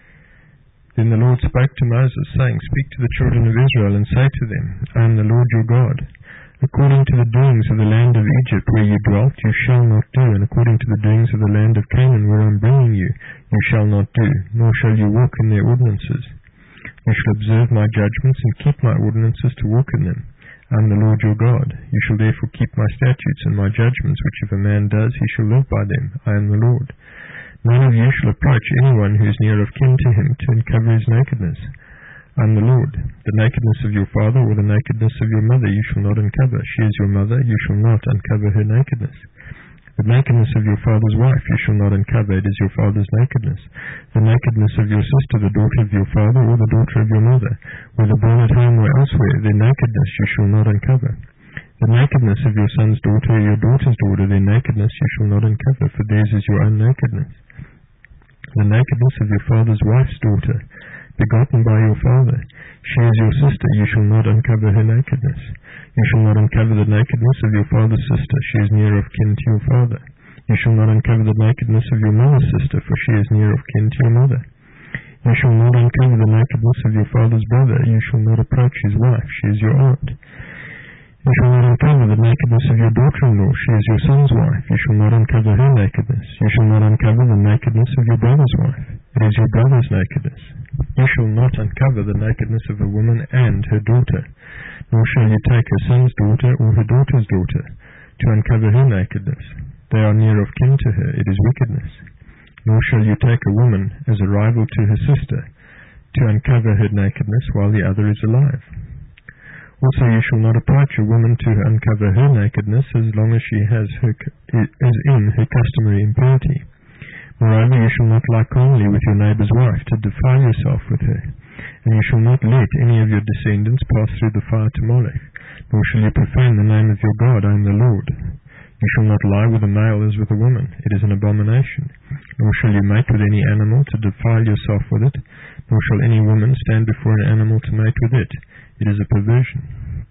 Speaker 1: Then the Lord spake to Moses, saying, Speak to the children of Israel, and say to them, I am the Lord your God. According to the doings of the land of Egypt where you dwelt, you shall not do, and according to the doings of the land of Canaan where I am bringing you, you shall not do, nor shall you walk in their ordinances. You shall observe my judgments, and keep my ordinances to walk in them. I am the Lord your God. You shall therefore keep my statutes and my judgments, which if a man does, he shall live by them. I am the Lord. None of you shall approach anyone who is near of kin to him to uncover his nakedness. I am the Lord. The nakedness of your father or the nakedness of your mother you shall not uncover. She is your mother, you shall not uncover her nakedness. The nakedness of your father's wife you shall not uncover, it is your father's nakedness. The nakedness of your sister, the daughter of your father, or the daughter of your mother, whether born at home or elsewhere, their nakedness you shall not uncover. The nakedness of your son's daughter or your daughter's daughter, their nakedness you shall not uncover, for theirs is your own nakedness. The nakedness of your father's wife's daughter, begotten by your father, she is your sister, you shall not uncover her nakedness. You shall not uncover the nakedness of your father's sister, she is near of kin to your father. You shall not uncover the nakedness of your mother's sister, for she is near of kin to your mother. You shall not uncover the nakedness of your father's brother, you shall not approach his wife, she is your aunt. You shall not uncover the nakedness of your daughter-in-law, she is your son's wife, you shall not uncover her nakedness. You shall not uncover the nakedness of your brother's wife, it is your brother's nakedness. You shall not uncover the nakedness of a woman and her daughter, nor shall you take her son's daughter or her daughter's daughter to uncover her nakedness. They are near of kin to her, it is wickedness. Nor shall you take a woman as a rival to her sister to uncover her nakedness while the other is alive. Also you shall not approach a woman to uncover her nakedness as long as she is in her customary impurity. Moreover, you shall not lie carnally with your neighbour's wife, to defile yourself with her. And you shall not let any of your descendants pass through the fire to Molech, nor shall you profane the name of your God. I am the Lord. You shall not lie with a male as with a woman. It is an abomination. Nor shall you mate with any animal to defile yourself with it, nor shall any woman stand before an animal to mate with it. It is a perversion.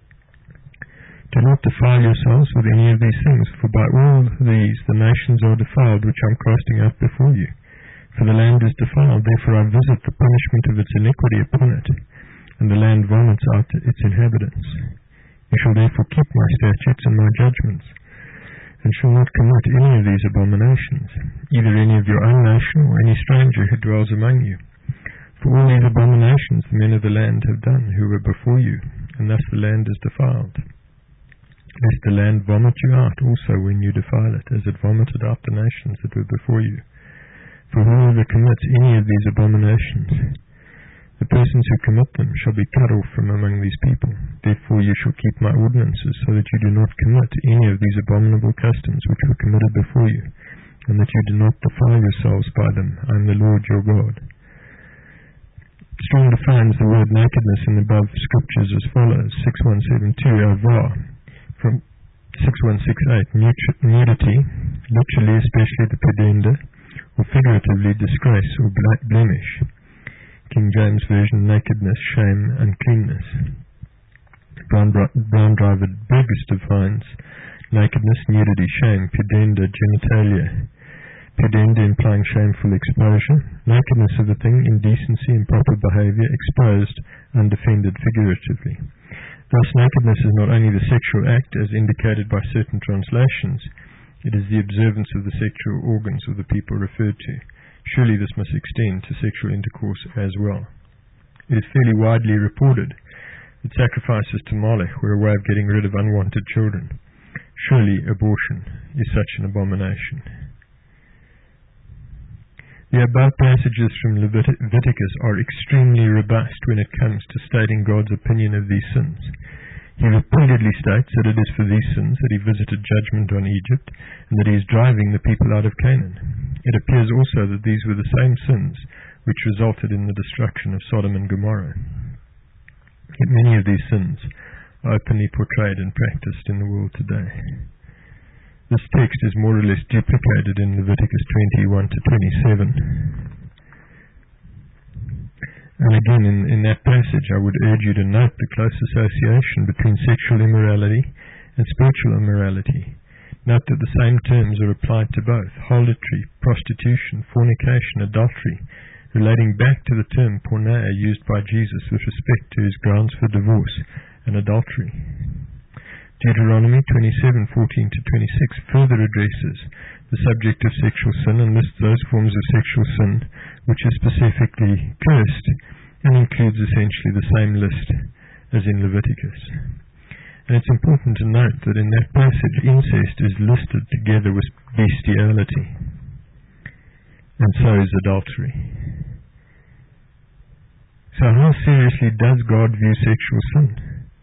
Speaker 1: Do not defile yourselves with any of these things, for by all these the nations are defiled, which I am casting out before you. For the land is defiled, therefore I visit the punishment of its iniquity upon it, and the land vomits out its inhabitants. You shall therefore keep my statutes and my judgments, and shall not commit any of these abominations, either any of your own nation or any stranger who dwells among you. For all these abominations the men of the land have done, who were before you, and thus the land is defiled. Lest the land vomit you out also when you defile it, as it vomited out the nations that were before you. For whoever commits any of these abominations, the persons who commit them shall be cut off from among these people. Therefore you shall keep my ordinances, so that you do not commit any of these abominable customs which were committed before you, and that you do not defile yourselves by them. I am the Lord your God. Strong defines the word nakedness in the above scriptures as follows: 6172 Avah, from 6168, nudity, literally especially the pudenda, or figuratively disgrace or blemish. King James Version, nakedness, shame, uncleanness. Brown Driver Burgess defines nakedness, nudity, shame, pudenda, genitalia. Pudenda implying shameful exposure, nakedness of a thing, indecency, improper behavior, exposed, undefended figuratively. Thus, nakedness is not only the sexual act as indicated by certain translations, it is the observance of the sexual organs of the people referred to. Surely this must extend to sexual intercourse as well. It is fairly widely reported that sacrifices to Molech were a way of getting rid of unwanted children. Surely abortion is such an abomination. The above passages from Leviticus are extremely robust when it comes to stating God's opinion of these sins. He repeatedly states that it is for these sins that he visited judgment on Egypt, and that he is driving the people out of Canaan. It appears also that these were the same sins which resulted in the destruction of Sodom and Gomorrah. Yet many of these sins are openly portrayed and practiced in the world today. This text is more or less duplicated in Leviticus 21 to 27. And again, in that passage, I would urge you to note the close association between sexual immorality and spiritual immorality. Note that the same terms are applied to both: harlotry, prostitution, fornication, adultery, relating back to the term porneia used by Jesus with respect to his grounds for divorce and adultery. Deuteronomy 27:14 to 26 further addresses the subject of sexual sin and lists those forms of sexual sin which are specifically cursed, and includes essentially the same list as in Leviticus. And it's important to note that in that passage incest is listed together with bestiality, and so is adultery. So how seriously does God view sexual sin?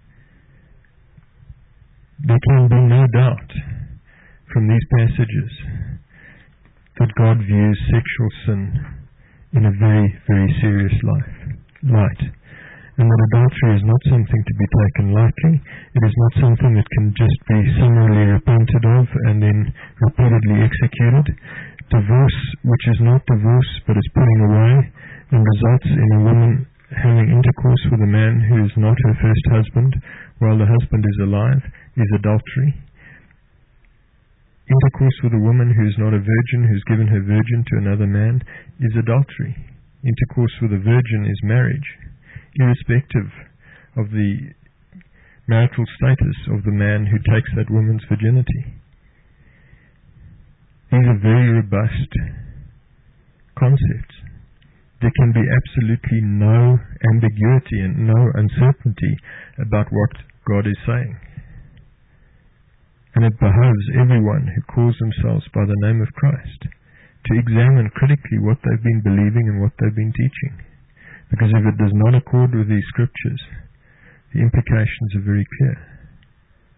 Speaker 1: There can be no doubt from these passages that God views sexual sin in a very, very serious light, and that adultery is not something to be taken lightly. It is not something that can just be summarily repented of and then repeatedly executed. Divorce, which is not divorce but is putting away and results in a woman having intercourse with a man who is not her first husband while the husband is alive, is adultery. Intercourse with a woman who is not a virgin, who's given her virgin to another man, is adultery. Intercourse with a virgin is marriage, irrespective of the marital status of the man who takes that woman's virginity. These are very robust concepts. There can be absolutely no ambiguity and no uncertainty about what God is saying. And it behoves everyone who calls themselves by the name of Christ to examine critically what they've been believing and what they've been teaching. Because if it does not accord with these scriptures, the implications are very clear.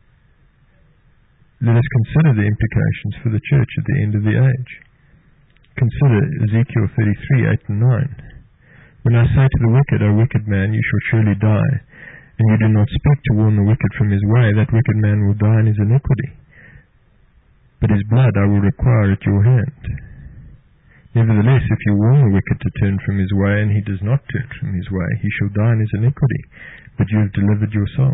Speaker 1: Let us consider the implications for the church at the end of the age. Consider Ezekiel 33, 8 and 9. When I say to the wicked, O wicked man, you shall surely die, and you do not speak to warn the wicked from his way, that wicked man will die in his iniquity. But his blood I will require at your hand. Nevertheless, if you warn the wicked to turn from his way, and he does not turn from his way, he shall die in his iniquity, but you have delivered your soul.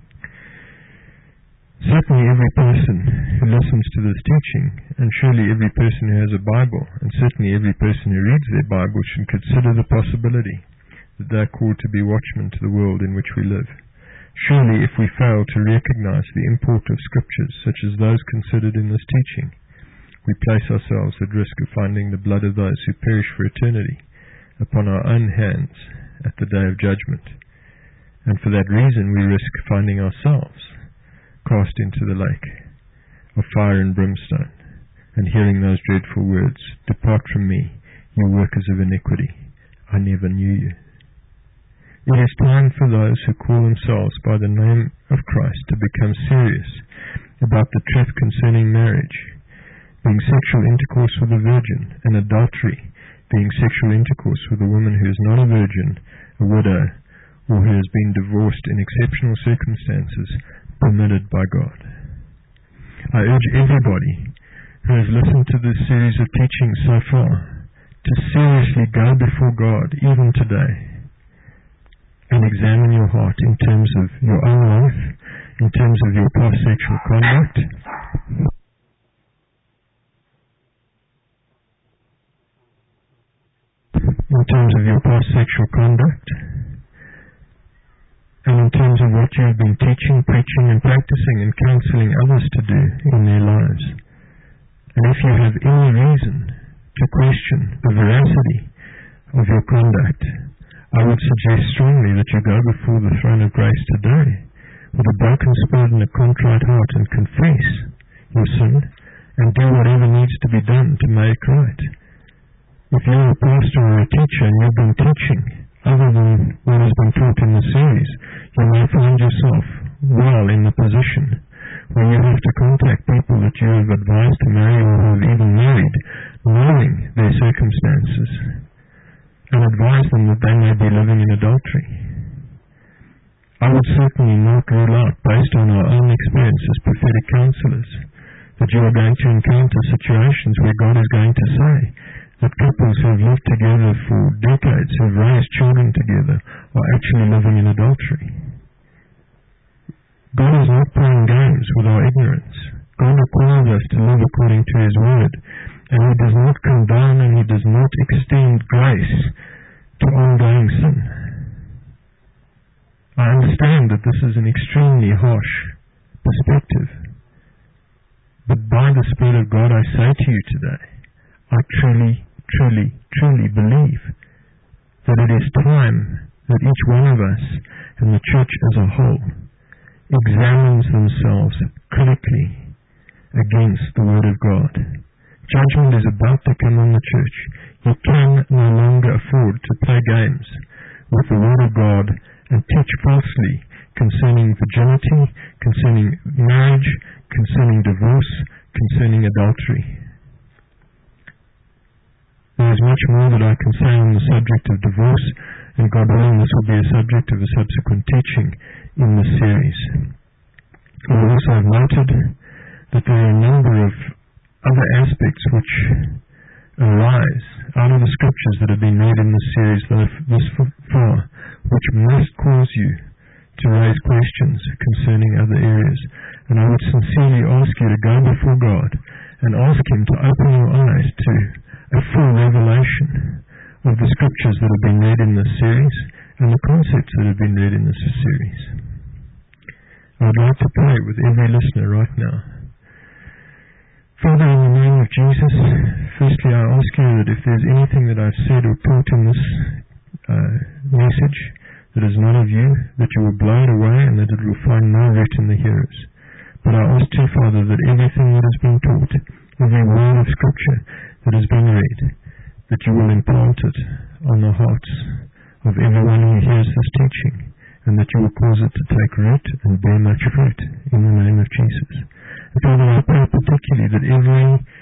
Speaker 1: Certainly every person who listens to this teaching, and surely every person who has a Bible, and certainly every person who reads their Bible, should consider the possibility that they are called to be watchmen to the world in which we live. Surely if we fail to recognize the import of Scriptures, such as those considered in this teaching, we place ourselves at risk of finding the blood of those who perish for eternity upon our own hands at the day of judgment. And for that reason we risk finding ourselves cast into the lake of fire and brimstone, and hearing those dreadful words, "Depart from me, you workers of iniquity, I never knew you." It is time for those who call themselves by the name of Christ to become serious about the truth concerning marriage, being sexual intercourse with a virgin, and adultery being sexual intercourse with a woman who is not a virgin, a widow, or who has been divorced in exceptional circumstances permitted by God. I urge everybody who has listened to this series of teachings so far to seriously go before God even today and examine your heart in terms of your own life, in terms of your past sexual conduct, and in terms of what you have been teaching, preaching, and practicing and counseling others to do in their lives. And if you have any reason to question the veracity of your conduct, I would suggest strongly that you go before the throne of grace today with a broken spirit and a contrite heart and confess your sin and do whatever needs to be done to make right. If you're a pastor or a teacher and you've been teaching other than what has been taught in the series, you may find yourself well in the position where you have to contact people that you have advised to marry or who have even married, knowing their circumstances, and advise them that they may be living in adultery. I would certainly not rule out, based on our own experience as prophetic counselors, that you are going to encounter situations where God is going to say that couples who have lived together for decades, who have raised children together, are actually living in adultery. God is not playing games with our ignorance. God requires us to live according to His Word, and He does not condone and He does not extend grace to ongoing sin. I understand that this is an extremely harsh perspective, but by the Spirit of God I say to you today, I truly believe that it is time that each one of us and the church as a whole examines themselves critically against the Word of God. Judgment is about to come on the church. You can no longer afford to play games with the Word of God and teach falsely concerning virginity, concerning marriage, concerning divorce, concerning adultery. There is much more that I can say on the subject of divorce, and God willing this will be a subject of a subsequent teaching in this series. We also have noted that there are a number of other aspects which arise out of the Scriptures that have been read in this series thus far, which must cause you to raise questions concerning other areas. And I would sincerely ask you to go before God and ask Him to open your eyes to a full revelation of the Scriptures that have been read in this series and the concepts that have been read in this series. I would like to pray with every listener right now. Father, in the name of Jesus, firstly I ask you that if there's anything that I've said or taught in this message that is not of you, that you will blow it away and that it will find no root in the hearers. But I ask too, Father, that everything that has been taught, every word of Scripture that has been read, that you will implant it on the hearts of everyone who hears this teaching, and that you will cause it to take root and bear much fruit in the name of Jesus. And Father, I pray particularly that every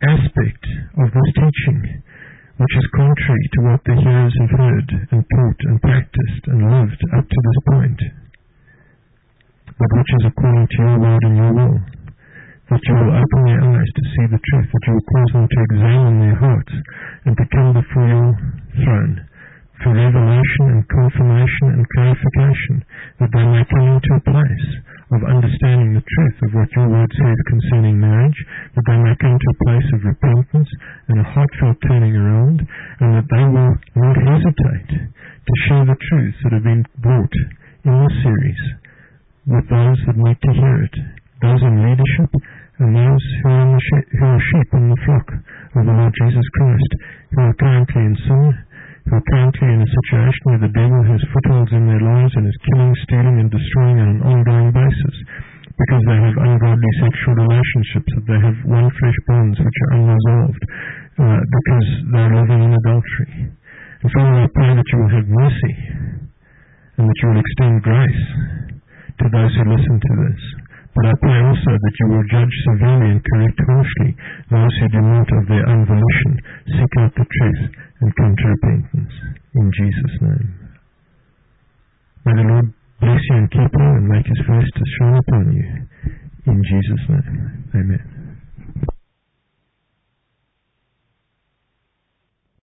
Speaker 1: aspect of this teaching which is contrary to what the hearers have heard and taught and practiced and lived up to this point, but which is according to your word and your will, that you will open their eyes to see the truth, that you will cause them to examine their hearts and to come before your throne for revelation and confirmation and clarification, that they may come into a place of understanding the truth of what your word says concerning marriage, that they may come to a place of repentance and a heartfelt turning around, and that they will not hesitate to share the truths that have been brought in this series with those that need to hear it, those in leadership and those who are sheep in the flock of the Lord Jesus Christ, who are currently in sin, who are currently in a situation where the devil has footholds in their lives and is killing, stealing and destroying on an ongoing basis because they have ungodly sexual relationships, that they have one flesh bonds which are unresolved because they are living in adultery. And Father, I pray that you will have mercy and that you will extend grace to those who listen to this. But I pray also that you will judge severely and correct harshly those who do not of their own volition seek out the truth and come to repentance. In Jesus' name. May the Lord bless you and keep you and make his face to shine upon you. In Jesus' name. Amen.